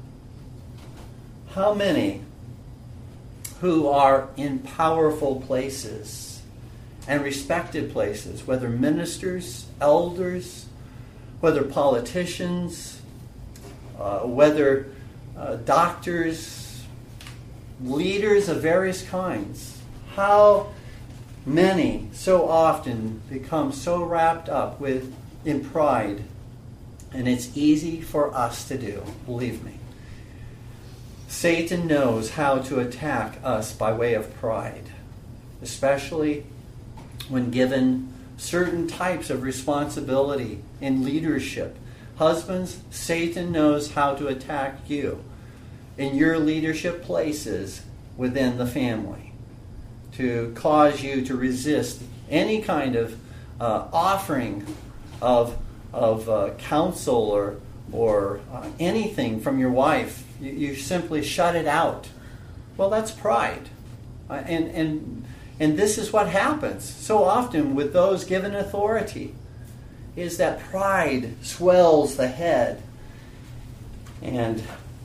How many who are in powerful places and respected places, whether ministers, elders, whether politicians, uh, whether uh, doctors, leaders of various kinds, how many so often become so wrapped up with in pride, and it's easy for us to do, believe me. Satan knows how to attack us by way of pride, especially when given certain types of responsibility in leadership. Husbands, Satan knows how to attack you in your leadership places within the family, to cause you to resist any kind of uh, offering of, of uh, counsel or, or uh, anything from your wife. You, you simply shut it out. Well, that's pride. Uh, and, and, and this is what happens so often with those given authority, is that pride swells the head. And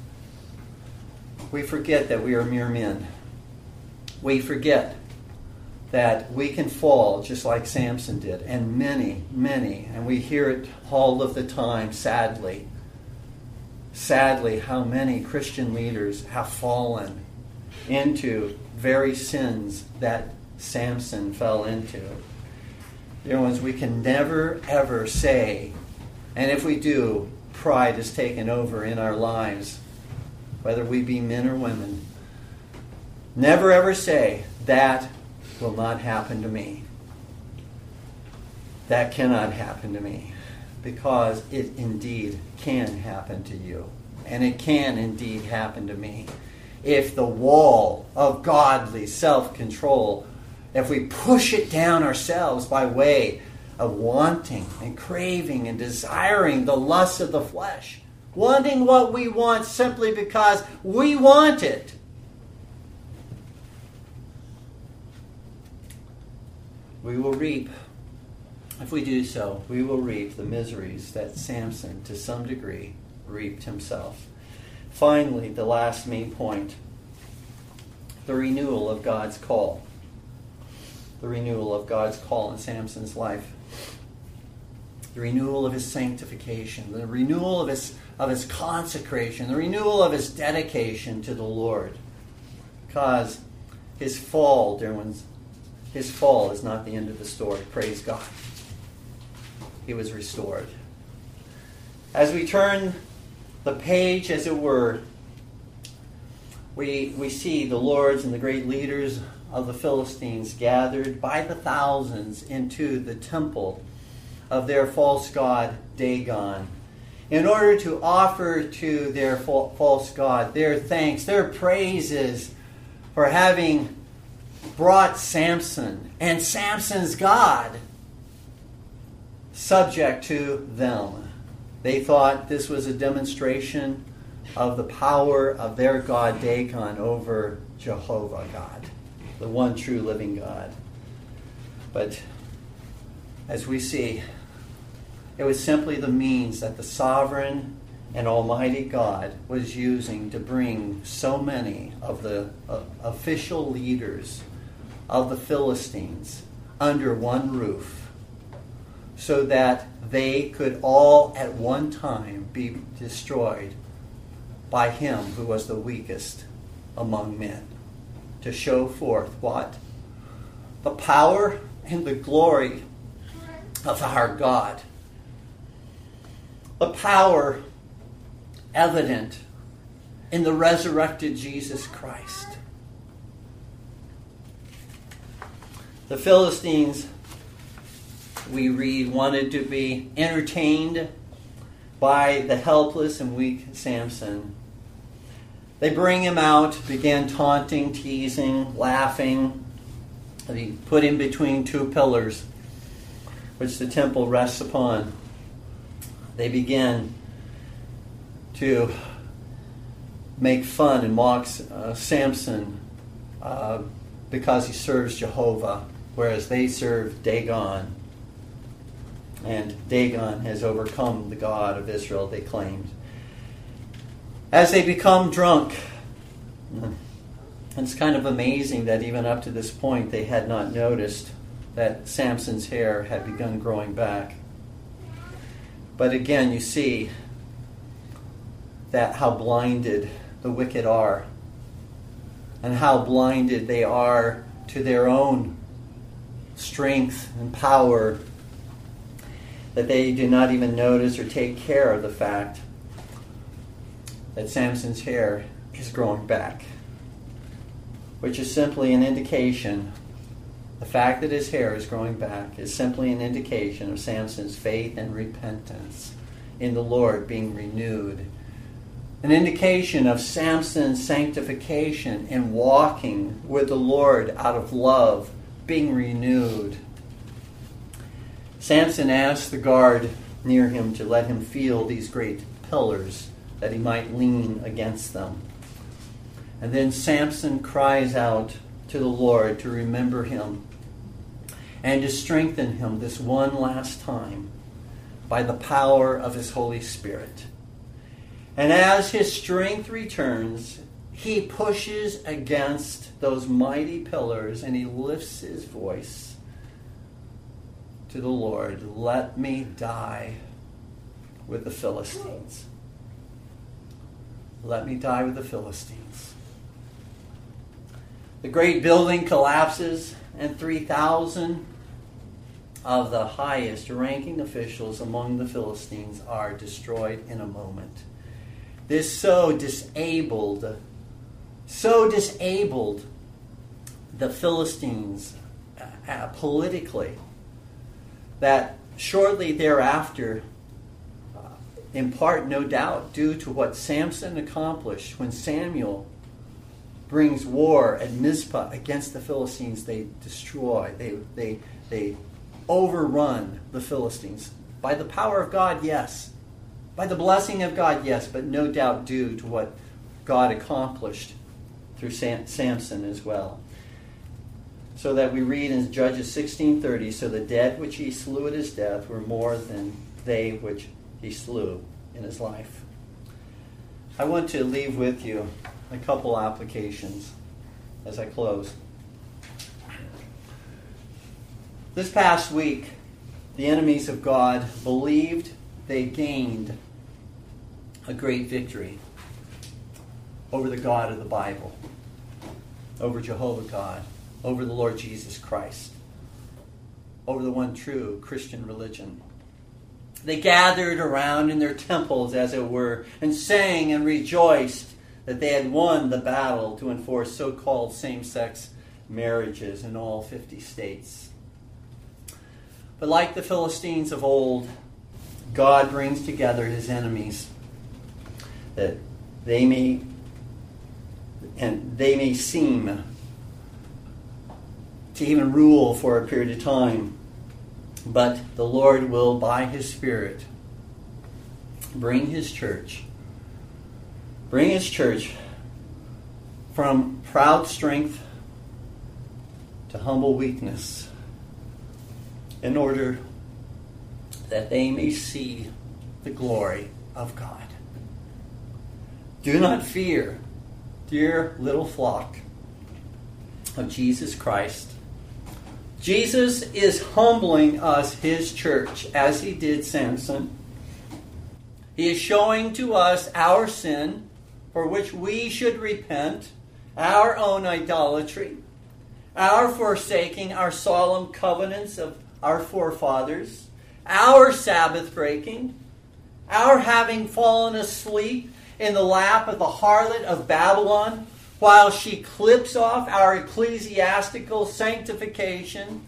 we forget that we are mere men. We forget that we can fall just like Samson did, and many, many, and we hear it all of the time, sadly. Sadly, how many Christian leaders have fallen into very sins that Samson fell into. Dear ones, we can never, ever say, and if we do, pride is taken over in our lives, whether we be men or women. Never ever say, that will not happen to me. That cannot happen to me. Because it indeed can happen to you. And it can indeed happen to me. If the wall of godly self-control, if we push it down ourselves by way of wanting and craving and desiring the lusts of the flesh, wanting what we want simply because we want it, we will reap, if we do so, we will reap the miseries that Samson, to some degree, reaped himself. Finally, the last main point, the renewal of God's call. The renewal of God's call in Samson's life. The renewal of his sanctification. The renewal of his, of his consecration. The renewal of his dedication to the Lord. Because his fall, dear ones, his fall is not the end of the story. Praise God. He was restored. As we turn the page, as it were, we, we see the lords and the great leaders of the Philistines gathered by the thousands into the temple of their false god Dagon in order to offer to their false god their thanks, their praises for having brought Samson and Samson's God subject to them. They thought this was a demonstration of the power of their god Dagon over Jehovah God, the one true living God. But as we see, it was simply the means that the sovereign and almighty God was using to bring so many of the uh, official leaders of the Philistines under one roof, so that they could all at one time be destroyed by him who was the weakest among men. To show forth what? The power and the glory of our God. The power evident in the resurrected Jesus Christ. The Philistines, we read, wanted to be entertained by the helpless and weak Samson. They bring him out, began taunting, teasing, laughing. They put him between two pillars, which the temple rests upon. They begin to make fun and mock uh, Samson uh, because he serves Jehovah, whereas they serve Dagon. And Dagon has overcome the God of Israel, they claimed. As they become drunk, it's kind of amazing that even up to this point they had not noticed that Samson's hair had begun growing back. But again, you see that how blinded the wicked are, and how blinded they are to their own strength and power, that they do not even notice or take care of the fact that Samson's hair is growing back, which is simply an indication, the fact that his hair is growing back is simply an indication of Samson's faith and repentance in the Lord being renewed. An indication of Samson's sanctification and walking with the Lord out of love being renewed. Samson asked the guard near him to let him feel these great pillars that he might lean against them. And then Samson cries out to the Lord to remember him and to strengthen him this one last time by the power of his Holy Spirit. And as his strength returns, he pushes against those mighty pillars and he lifts his voice to the Lord. Let me die with the Philistines. Let me die with the Philistines. The great building collapses, and three thousand of the highest ranking officials among the Philistines are destroyed in a moment. This so disabled, so disabled the Philistines uh, politically, that shortly thereafter, uh, in part, no doubt, due to what Samson accomplished when Samuel brings war at Mizpah against the Philistines, they destroy, they they they overrun the Philistines. By the power of God, yes. By the blessing of God, yes, but no doubt due to what God accomplished through Sam- Samson as well. So that we read in Judges sixteen thirty, so the dead which he slew at his death were more than they which he slew in his life. I want to leave with you a couple applications as I close. This past week, the enemies of God believed they gained a great victory over the God of the Bible, over Jehovah God, over the Lord Jesus Christ, over the one true Christian religion. They gathered around in their temples, as it were, and sang and rejoiced that they had won the battle to enforce so-called same-sex marriages in all fifty states. But like the Philistines of old, God brings together his enemies that they may and they may seem to even rule for a period of time, but the Lord will, by his Spirit, bring his church, bring his church from proud strength to humble weakness, in order that they may see the glory of God. Do not fear, dear little flock of Jesus Christ. Jesus is humbling us, his church, as he did Samson. He is showing to us our sin, for which we should repent, our own idolatry, our forsaking our solemn covenants of our forefathers, our Sabbath breaking, our having fallen asleep in the lap of the harlot of Babylon while she clips off our ecclesiastical sanctification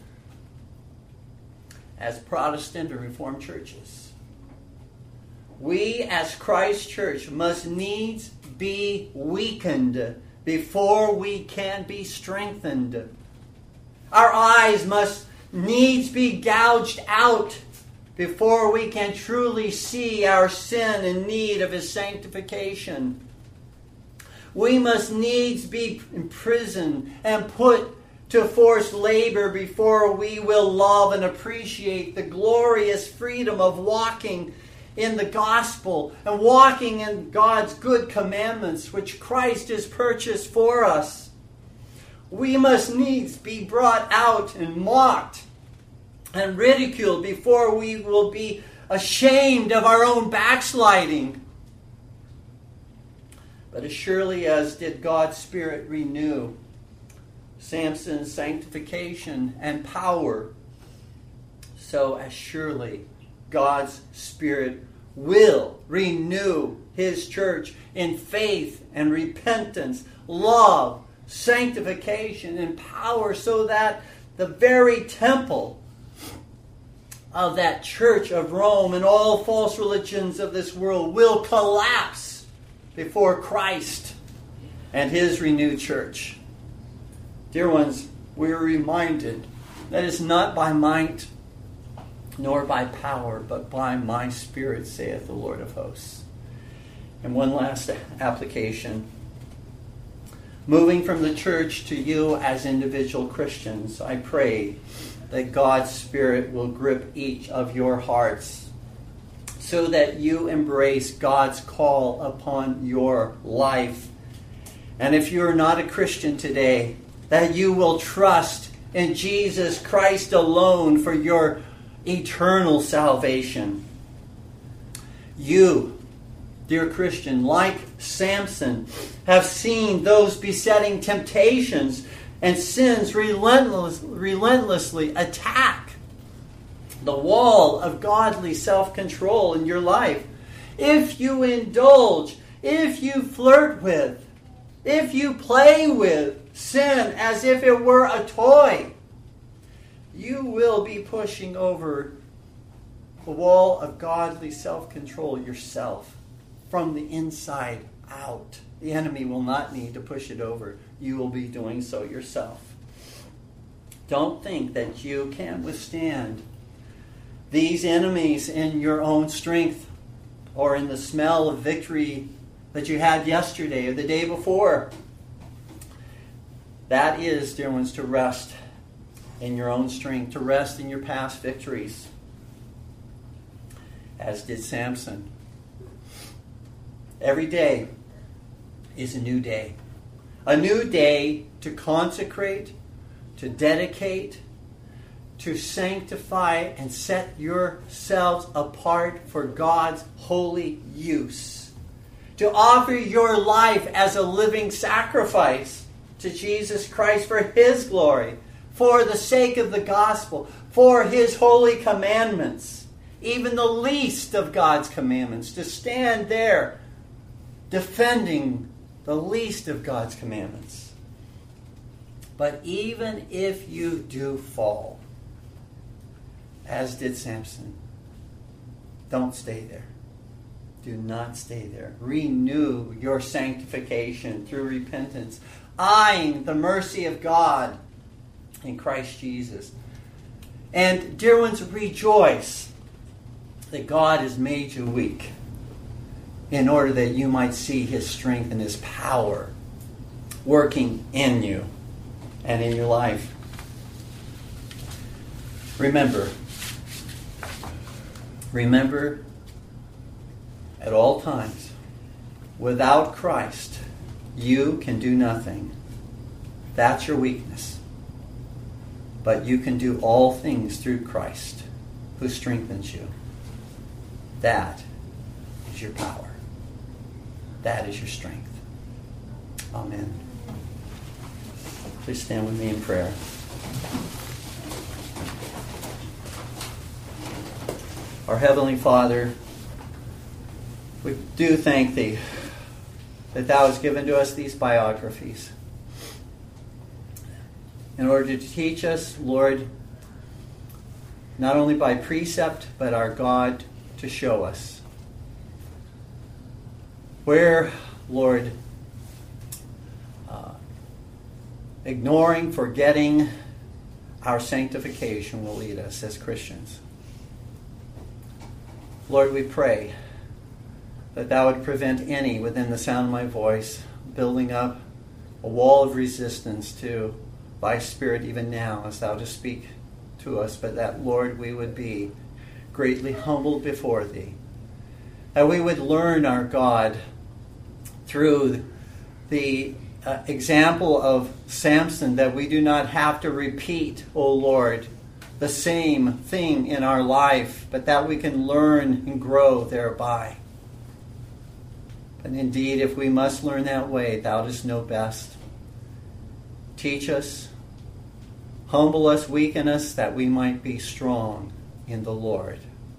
as Protestant or Reformed churches. We as Christ's church must needs be weakened before we can be strengthened. Our eyes must needs be gouged out before we can truly see our sin in need of his sanctification. We must needs be imprisoned and put to forced labor before we will love and appreciate the glorious freedom of walking in the gospel and walking in God's good commandments which Christ has purchased for us. We must needs be brought out and mocked and ridiculed before we will be ashamed of our own backsliding. But as surely as did God's Spirit renew Samson's sanctification and power, so as surely God's Spirit will renew his church in faith and repentance, love, sanctification, and power, so that the very temple of that church of Rome and all false religions of this world will collapse before Christ and his renewed church. Dear ones, we are reminded that it's not by might nor by power, but by my Spirit, saith the Lord of hosts. And one last application. Moving from the church to you as individual Christians, I pray that God's Spirit will grip each of your hearts so that you embrace God's call upon your life. And if you're not a Christian today, that you will trust in Jesus Christ alone for your eternal salvation. You, dear Christian, like Samson, have seen those besetting temptations and sins relentless, relentlessly attack the wall of godly self-control in your life. If you indulge, if you flirt with, if you play with sin as if it were a toy, you will be pushing over the wall of godly self-control yourself from the inside out. The enemy will not need to push it over. You will be doing so yourself. Don't think that you can withstand these enemies in your own strength or in the smell of victory that you had yesterday or the day before. That is, dear ones, to rest in your own strength, to rest in your past victories, as did Samson. Every day is a new day. A new day to consecrate, to dedicate, to sanctify and set yourselves apart for God's holy use. To offer your life as a living sacrifice to Jesus Christ for His glory, for the sake of the gospel, for His holy commandments, even the least of God's commandments, to stand there defending the least of God's commandments. But even if you do fall, as did Samson, don't stay there. Do not stay there. Renew your sanctification through repentance, eyeing the mercy of God in Christ Jesus. And, dear ones, rejoice that God has made you weak in order that you might see His strength and His power working in you and in your life. Remember, remember at all times, without Christ, you can do nothing. That's your weakness. But you can do all things through Christ, who strengthens you. That is your power. That is your strength. Amen. Please stand with me in prayer. Our Heavenly Father, we do thank Thee that Thou hast given to us these biographies in order to teach us, Lord, not only by precept, but our God to show us where, Lord, uh, ignoring, forgetting our sanctification will lead us as Christians. Lord, we pray that Thou would prevent any within the sound of my voice building up a wall of resistance to Thy Spirit even now as Thou dost speak to us, but that, Lord, we would be greatly humbled before Thee. That we would learn, our God, through the uh, example of Samson, that we do not have to repeat, O Lord, the same thing in our life, but that we can learn and grow thereby. And indeed, if we must learn that way, Thou dost know best. Teach us, humble us, weaken us, that we might be strong in the Lord.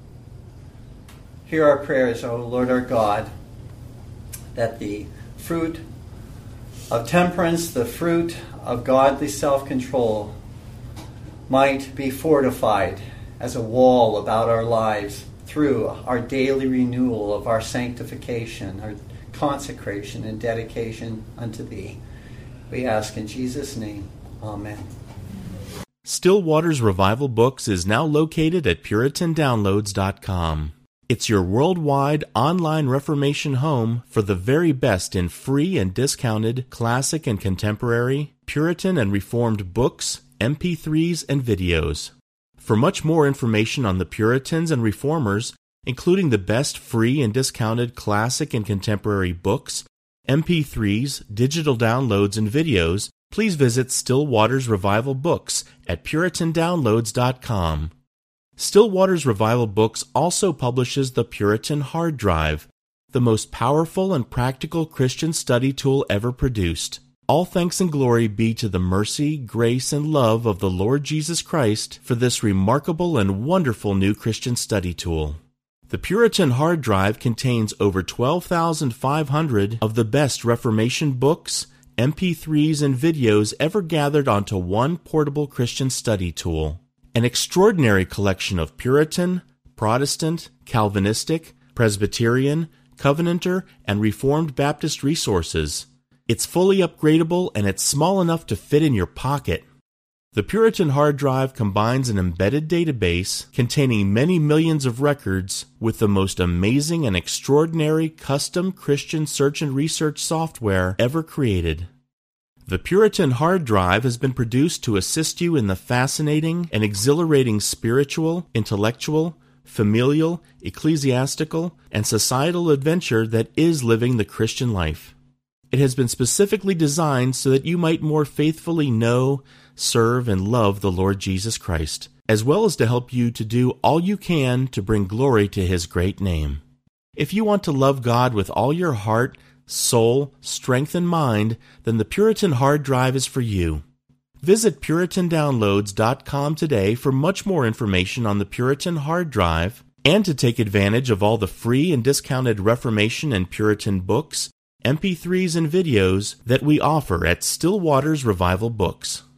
Hear our prayers, O Lord our God, that the fruit of temperance, the fruit of godly self-control, might be fortified as a wall about our lives through our daily renewal of our sanctification, our consecration and dedication unto Thee. We ask in Jesus' name. Amen. Still Waters Revival Books is now located at Puritan Downloads dot com. It's your worldwide online Reformation home for the very best in free and discounted classic and contemporary, Puritan and Reformed books, M P threes, and videos. For much more information on the Puritans and Reformers, including the best free and discounted classic and contemporary books, M P threes, digital downloads, and videos, please visit Still Waters Revival Books at Puritan Downloads dot com. Still Waters Revival Books also publishes the Puritan Hard Drive, the most powerful and practical Christian study tool ever produced. All thanks and glory be to the mercy, grace, and love of the Lord Jesus Christ for this remarkable and wonderful new Christian study tool. The Puritan Hard Drive contains over twelve thousand five hundred of the best Reformation books, M P threes, and videos ever gathered onto one portable Christian study tool. An extraordinary collection of Puritan, Protestant, Calvinistic, Presbyterian, Covenanter, and Reformed Baptist resources. It's fully upgradable and it's small enough to fit in your pocket. The Puritan hard drive combines an embedded database containing many millions of records with the most amazing and extraordinary custom Christian search and research software ever created. The Puritan hard drive has been produced to assist you in the fascinating and exhilarating spiritual, intellectual, familial, ecclesiastical, and societal adventure that is living the Christian life. It has been specifically designed so that you might more faithfully know, serve, and love the Lord Jesus Christ, as well as to help you to do all you can to bring glory to His great name. If you want to love God with all your heart, soul, strength, and mind, then the Puritan hard drive is for you. Visit Puritan Downloads dot com today for much more information on the Puritan hard drive and to take advantage of all the free and discounted Reformation and Puritan books, M P threes, and videos that we offer at Still Waters Revival Books.